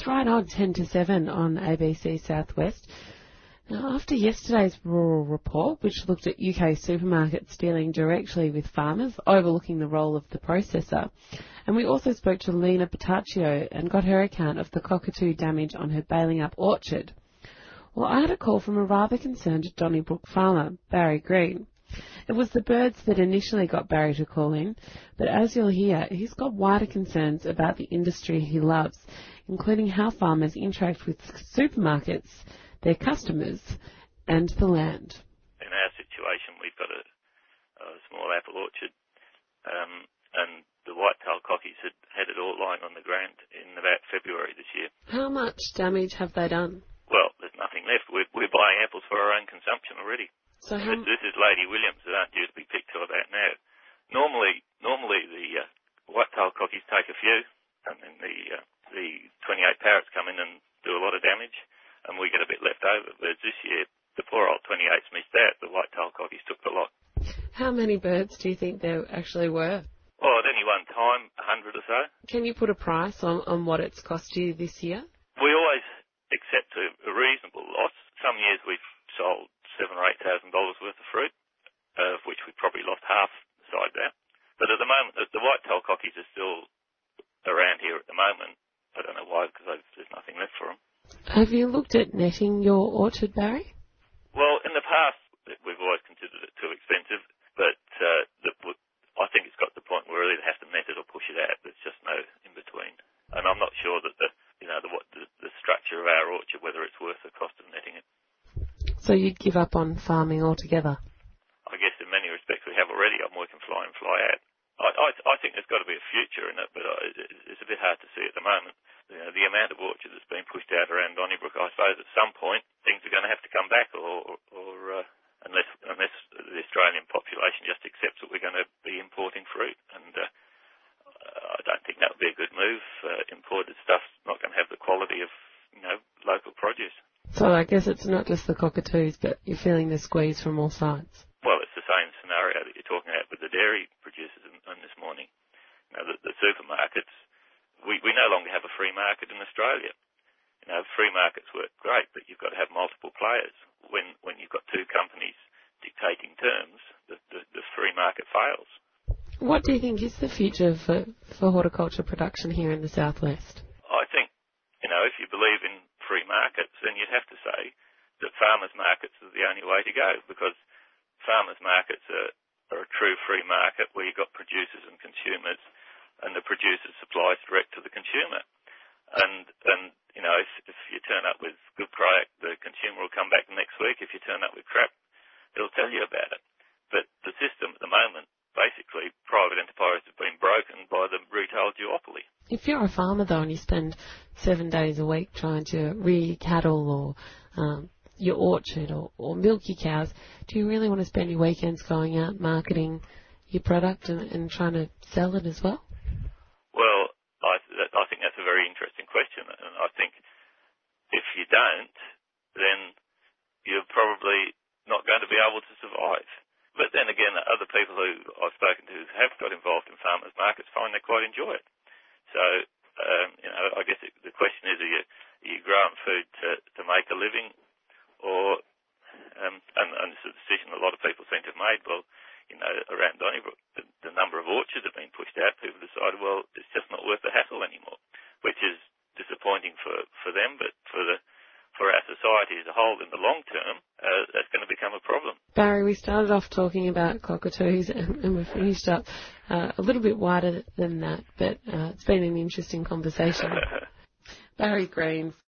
That's right on 10 to 7 on ABC Southwest. Now, after yesterday's rural report, which looked at UK supermarkets dealing directly with farmers, overlooking the role of the processor, and we also spoke to Lena Bertaccio and got her account of the cockatoo damage on her Balingup orchard. Well, I had a call from a rather concerned Donnybrook farmer, Barry Green. It was the birds that initially got Barry to call in, but as you'll hear, he's got wider concerns about the industry he loves, including how farmers interact with supermarkets, their customers, and the land. In our situation, we've got a small apple orchard, and the white-tailed cockies had it all lying on the ground in about February this year. How much damage have they done? Well, there's nothing left. We're buying apples for our own consumption already. So this is Lady Williams that aren't due to be picked till about now. Normally the white-tailed cockies take a few, and then the 28 parrots come in and do a lot of damage, and we get a bit left over. But this year, the poor old 28s missed out. The white-tailed cockies took the lot. How many birds do you think there actually were? Well, at any one time, 100 or so. Can you put a price on what it's cost you this year? We always accept a reasonable loss. Some years we've sold $7,000 or $8,000 worth of fruit, of which we probably lost half beside that. But at the moment, the white-tailed cockies are still around here at the moment. I don't know why, because there's nothing left for them. Have you looked at netting your orchard, Barry? Well, in the past, we've always considered it too expensive, but I think it's got to the point where we either have to net it or push it out. There's just no in between. And I'm not sure that the structure of our orchard, whether it's worth the cost of netting it. So you'd give up on farming altogether? I guess in many respects we have already. I'm working fly in, fly out. I think there's got to be a future in it, but it's a bit hard to see at the moment. The amount of orchard that's been pushed out around Donnybrook, I suppose at some point things are going to have to come back, or unless the Australian population just accepts that we're going to be importing fruit, and I don't think that would be a good move. Imported stuff's not going to have the quality of local produce. So I guess it's not just the cockatoos, but you're feeling the squeeze from all sides. Well, it's the same scenario that you're talking about with the dairy producers in this morning. The supermarkets, we no longer have a free market in Australia. Free markets work great, but you've got to have multiple players. When you've got two companies dictating terms, the free market fails. What do you think is the future for horticulture production here in the southwest? I think, if you believe in free markets, then you'd have to say that farmers' markets are the only way to go, because farmers' markets are a true free market where you've got producers and consumers, and the producer supplies direct to the consumer. And if you turn up with good product, the consumer will come back the next week. If you turn up with crap, it'll tell you about it. But the system at the moment, basically, private enterprise has been broken by the retail duopoly. If you're a farmer, though, and you spend 7 days a week trying to rear your cattle or your orchard or milk your cows, do you really want to spend your weekends going out marketing your product and trying to sell it as well? Well, I think that's a very interesting question, and I think if you don't, then you're probably not going to be able to survive. But then again, other people who I've spoken to who have got involved in farmers' markets find they quite enjoy it. So, I guess the question is, are you growing food to make a living, or and it's a decision a lot of people seem to have made. Well, around Donnybrook, the number of orchards have been pushed out. People decided, well, it's just not worth the hassle anymore, which is disappointing for them, but for our society as a whole in the long term, that's going to become a problem. Barry, we started off talking about cockatoos and we finished up a little bit wider than that, but it's been an interesting conversation. Barry Green.